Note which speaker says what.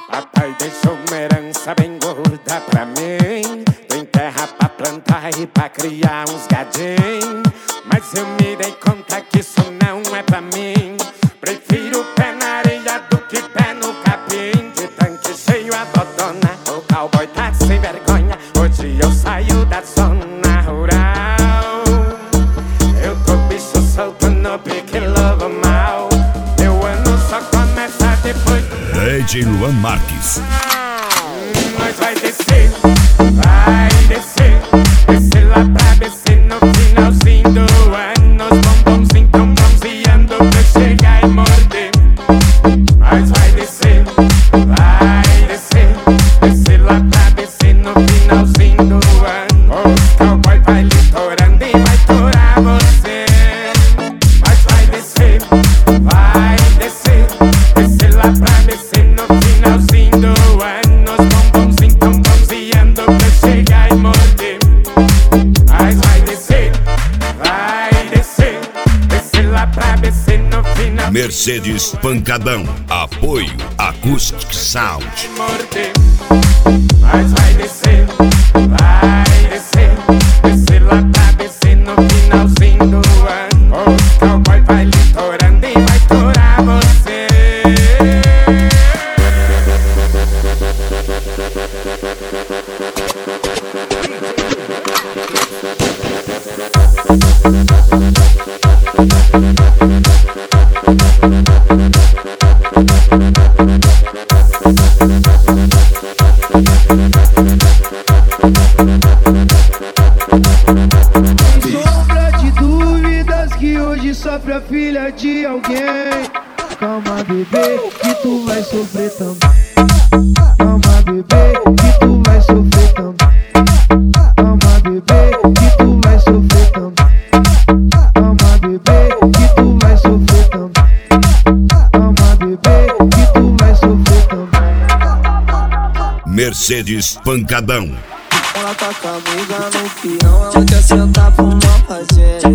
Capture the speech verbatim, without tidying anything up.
Speaker 1: Papai deixou uma herança bem gorda pra mim. Tem terra pra plantar e pra criar uns gadinhos. Mas eu me dei conta que isso não é pra mim. Prefiro pé na areia do que pé no capim. De tanque cheio a dodona, o cowboy tá sem vergonha. Hoje eu saio da zona rural. Eu tô bicho solto no pique lobo mal. Meu ano só começa depois do
Speaker 2: D J Luan Marques.
Speaker 1: Nós vai descer, vai descer, descer lá pra descer no finalzinho do ano. Os bombonzinhos tão bronzeando pra chegar e morder. Nós vai descer, vai descer, descer lá pra descer no finalzinho do ano. Os cowboy vai litorando e vai torar você. Nós vai descer, vai descer, descer lá pra descer no finalzinho do ano. Os bombonzinhos tão bronzeando pra chegar e morder. Mas vai descer, vai descer, descer lá pra descer no final.
Speaker 2: Mercedes Pancadão. Apoio Acoustic Sound.
Speaker 1: Morder. Mas vai descer, vai descer, descer lá pra descer no finalzinho do ano. Os cowboy vai litorando e vai torar você.
Speaker 3: Sombra de dúvidas que hoje sofre a filha de alguém. Calma, bebê, que tu vai sofrer também. Calma, bebê, que tu vai sofrer também. Calma, bebê, que tu vai sofrer também. Calma, bebê, que tu vai sofrer também. Calma, bebê, que tu vai sofrer também.
Speaker 2: Mercedes Pancadão.
Speaker 4: Ela tá com a amiga no peão, ela quer sentar pra uma fazenda.